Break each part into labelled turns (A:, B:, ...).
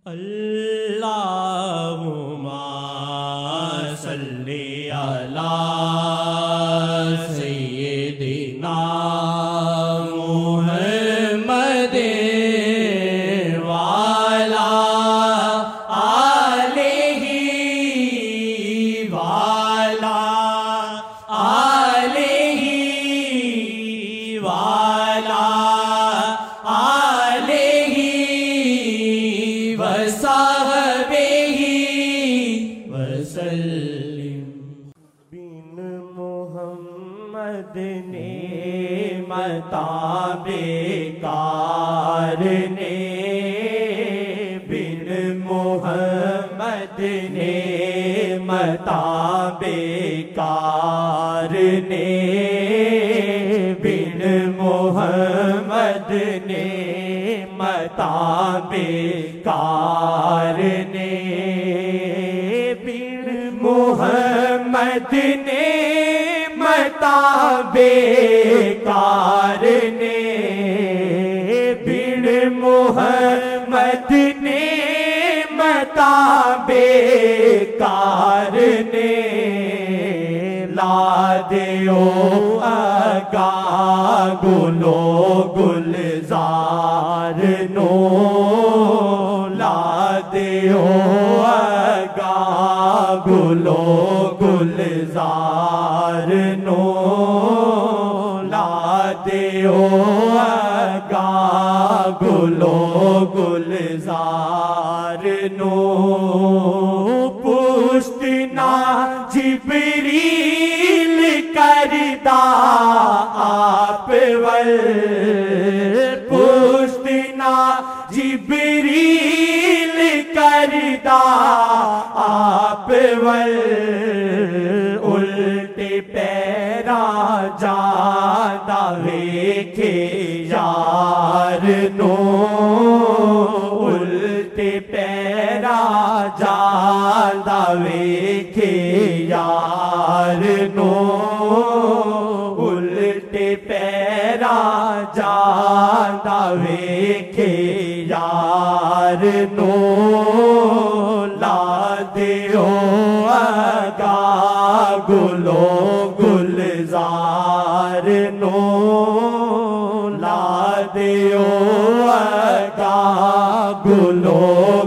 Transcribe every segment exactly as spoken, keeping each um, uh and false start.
A: اللہم صلی علی سیدنا محمد وعلی آلہ وعلی آلہ وعلی آلہ وصحبہ وسلم۔ بن محمد نعمتاں بیکار نے، بن محمد نعمتاں بیکار نے، بن محمد نعمتاں بیکار نے، بن محمد نعمتاں بیکار نے، بن محمد نعمتاں بیکار نے، لا دیو آگاہ گلو گلزار نو، لا دیو آگاہ گلو گلزار نو، لا دیو آگاہ گلو گلزار نو، پوچھنا جبریل کردہ آپ ول، پوچھنا جبریل کردہ آپ ول، الٹے پیرا جاندہ ویکھے یار نو، الٹے پیرا جاندہ ویکھے یار نو، الٹے پیرا جاندہ ویکھے یار نو، لا دیو آگاہ گلو گلزار نو، لا دیو آگاہ گلو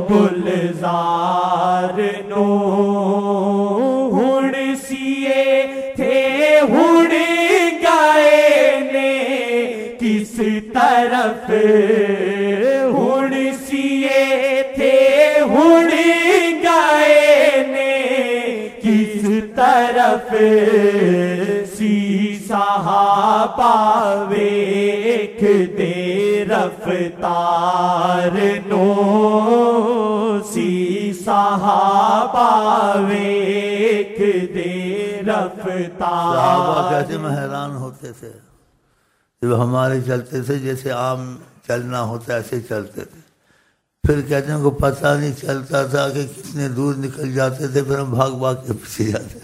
A: گلزار نو، ہن سیے تھے ہن گئے نے کس طرف، ہن سیے تھے ہن گئے نے کس طرف، سی صحابہ ویکھ دے رفتار نو، سی صحابہ ویکھ دے رفتار۔
B: صحابہ کہتے میں حیران ہوتے تھے جب ہمارے چلتے تھے، جیسے عام چلنا ہوتا ایسے چلتے تھے، پھر کہتے ہیں کو پتہ نہیں چلتا تھا کہ کتنے دور نکل جاتے تھے، پھر ہم بھاگ بھاگ کے پیچھے جاتے تھے،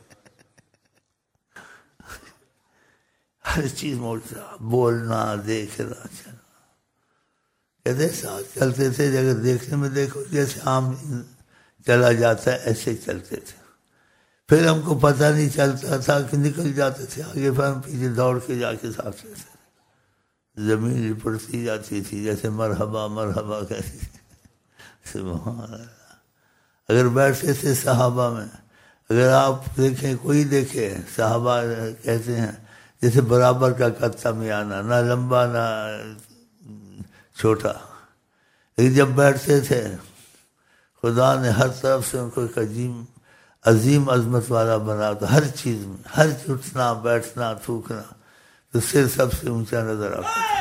B: ہر چیز موڑتا، بولنا، دیکھنا، چلنا، کہتے ساتھ چلتے تھے، اگر دیکھنے میں دیکھو جیسے عام چلا جاتا ہے ایسے چلتے تھے، پھر ہم کو پتہ نہیں چلتا تھا کہ نکل جاتے تھے آگے، پھر ہم پیچھے دوڑ کے جا کے ساتھ لیتے تھے، زمین لپٹتی جاتی تھی جیسے مرحبا مرحبا کہتی تھی، سبحان اللہ۔ اگر بیٹھتے تھے صحابہ میں، اگر آپ دیکھیں کوئی دیکھے، صحابہ کہتے ہیں جیسے برابر کا قد میانہ، نہ لمبا نہ چھوٹا، لیکن جب بیٹھتے تھے خدا نے ہر طرف سے ان کو ایک عظیم عظیم عظمت والا بنا، تو ہر چیز میں، ہر اٹھنا بیٹھنا تھوکنا، تو سر سب سے اونچا نظر آتا تھا،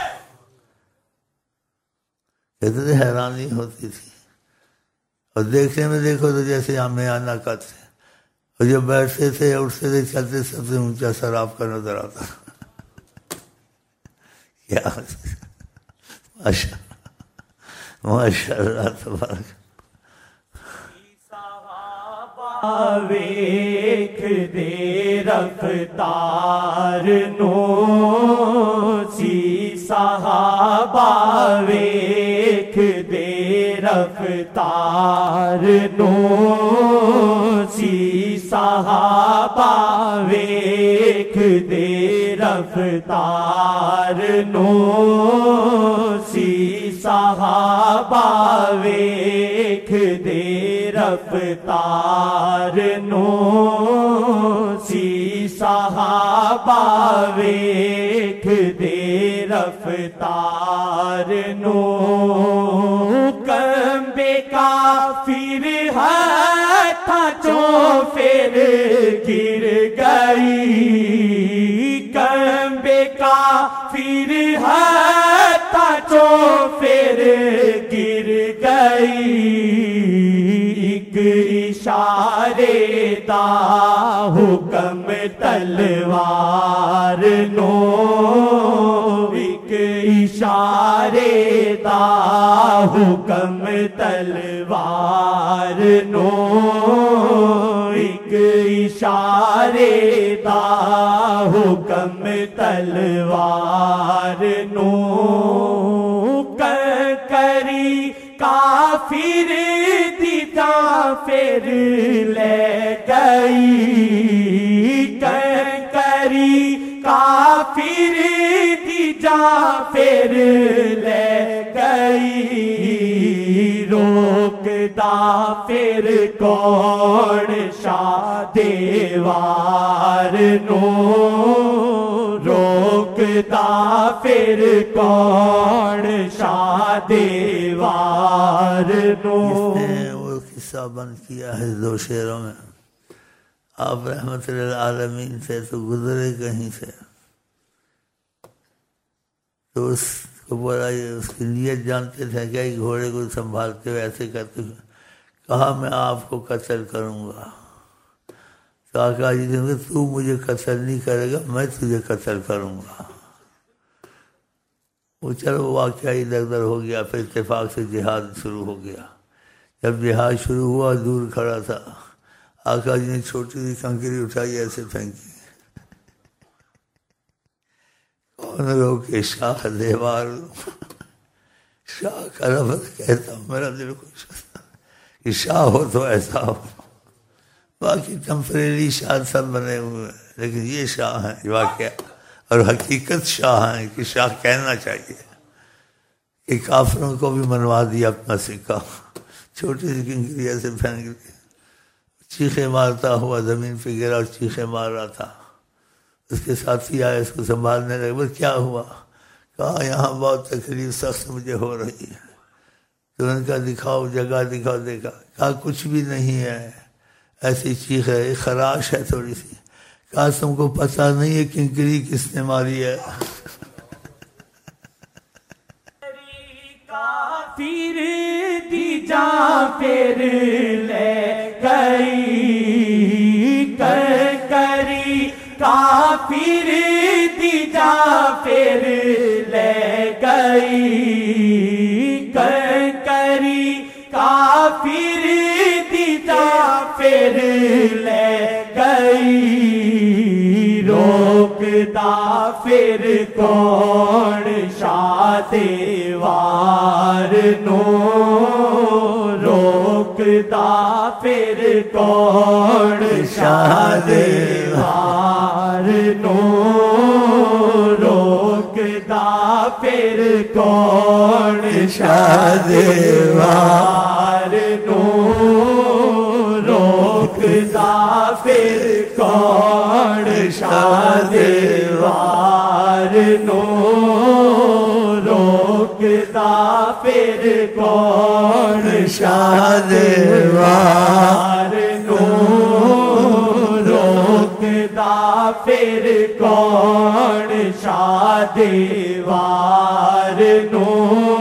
B: کہتے تھے حیرانی ہوتی تھی، اور دیکھنے میں دیکھو تو جیسے یہاں میانہ قد تھے، اور جب بیٹھتے تھے اٹھتے تھے چلتے سب سے اونچا سر آپ کا نظر آتا تھا، کیا ماشاء اللہ ماشاء اللہ تبارک۔
A: ویکھ دے رفتار نو، سی صحابہ ویکھ دے رفتار نو سی صحابہ ویکھ دے رفتار نو سی صحابہ ویکھ دے رفتار نو سی صحابہ ویکھ دے رفتار نو کمبے کافر ہاتھاں چوں پھر گر گئی کمبے کافر ہاتھاں چوں پھر گر گئی ایک اشارے دا حکم تلوار نو ایک اشارے دا حکم تلوار نو ایک اشارے دا حکم تلوار نو کری کافر دی جان پھر لے گئی کری کافر دی جان پھر لے گئی روکدا پھر کون شاہ دیوار نو روکدا پھر کون شاہ دیوار نو
B: اس نے وہ قصہ بند کیا ہے دو شعروں میں. آپ رحمت للعالمین سے تو گزرے کہیں سے تو اس کو بولا یہ اس کی نیت جانتے تھے کہ گھوڑے کو سنبھالتے ہوئے ایسے کرتے ہوئے کہا میں آپ کو قتل کروں گا. تو آقا جی نے کہا تو مجھے قتل نہیں کرے گا میں تجھے قتل کروں گا. وہ چلو واقعہ ادھر ادھر ہو گیا. پھر اتفاق سے جہاد شروع ہو گیا. جب جہاد شروع ہوا دور کھڑا تھا آقا جی نے چھوٹی سی کنکری اٹھائی ایسے پھینکی. کون روکے شاہ دیوار شاہ کا لفظ کہتا ہوں میرا دل خوش ہوتا کہ شاہ ہو تو ایسا ہو. باقی ٹمپریری شاہ سب بنے ہوئے ہیں لیکن یہ شاہ ہیں واقعہ اور حقیقت شاہ ہیں کہ شاہ کہنا چاہیے کہ کافروں کو بھی منوا دیا اپنا سکہ. چھوٹی سی کنکری ایسے پھینک دی. چیخیں مارتا ہوا زمین پہ گرا اور چیخیں مار رہا تھا. اس کے ساتھی آئے اس کو سنبھالنے لگے. بس کیا ہوا؟ کہا یہاں بہت تکلیف سخت مجھے ہو رہی ہے. تو ان کا دکھاؤ جگہ دکھاؤ. دیکھا کہا کچھ بھی نہیں ہے ایسی چیخ ہے خراش ہے تھوڑی سی. کہا تم کو پتہ نہیں ہے کنکری کس نے ماری ہے؟
A: کافر دی جان پھر لے گئی کری کافر دی جان پھر لے گئی کری کافر دی جان پھر لے گئی روکدا پھر کون شاہ دیوار نو روکدا پھر کون شاہ دیوار نو روکدا پھر کون شاہ دیوار نو روکدا پھر کون شاہ دیوار نو روکدا پھر کون شاہ دیوار نو روکدا پھر کون شاہ دیوار نو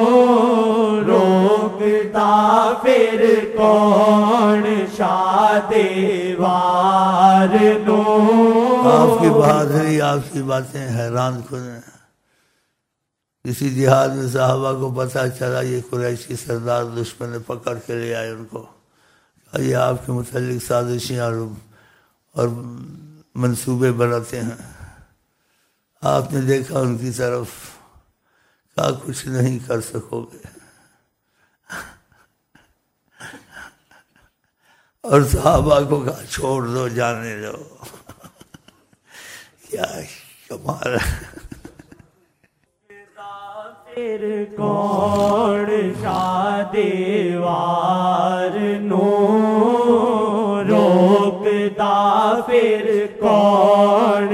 A: روکدا پھر کون شاہ دیوار نو.
B: آپ کی بہادری آپ کی باتیں حیران کن ہیں. کسی جہاد میں صحابہ کو پتہ چلا یہ قریشی سردار دشمن نے پکڑ کے لے آئے ان کو. یہ آپ کے متعلق سازشیں اور اور منصوبے بناتے ہیں. آپ نے دیکھا ان کی طرف کہا کچھ نہیں کر سکو گے. اور صحابہ کو کہا چھوڑ دو جانے دو. کیا کمال ہے.
A: پھر کون شادیوار نو روکتا پھر کون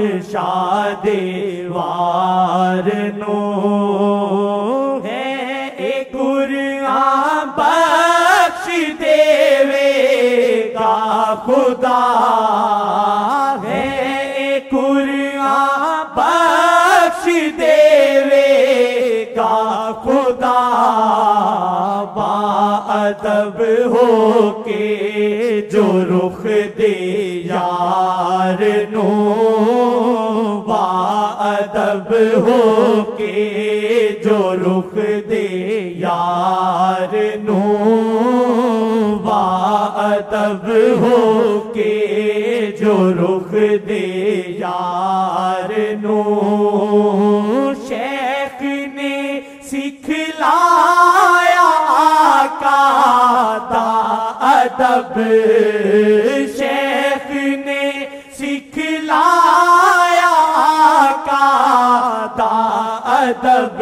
A: شادیوار نو ہے ایک قرآن بخش دیوے کا خدا ہے ایک قرآن بخش دیوے کا خدا باادب ہو کے جو رخ دے یار نو باادب ہو کے جو رخ دے یار نو باادب ہو کے جو رخ دے یار نو شیخ نے سکھلایا آقا دا ادب شیخ نے سکھلایا آقا دا ادب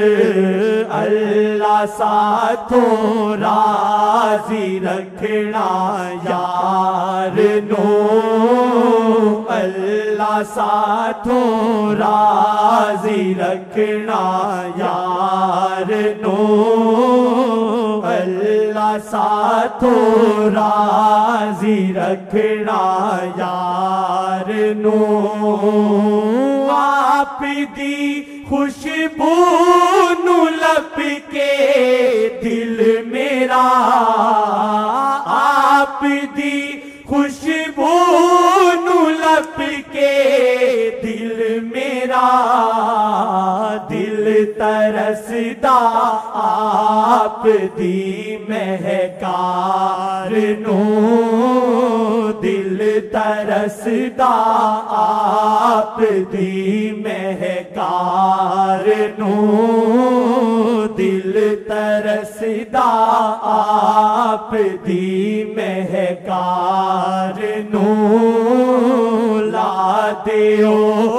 A: اللہ ساتھوں راضی رکھنا یار نو اللہ ساتھوں راضی رکھنا یار نو اللہ ساتھوں راضی رکھنا یار نو آپ دی خوشبو نو لپ کے دل میرا آپ دی خوشبو نو لپ کے دل میرا دل ترسدا آپ دی مہکار نو دل ترسدا آپ دی مہکار نو دل ترسدا آپ دی مہکار نو لا دیو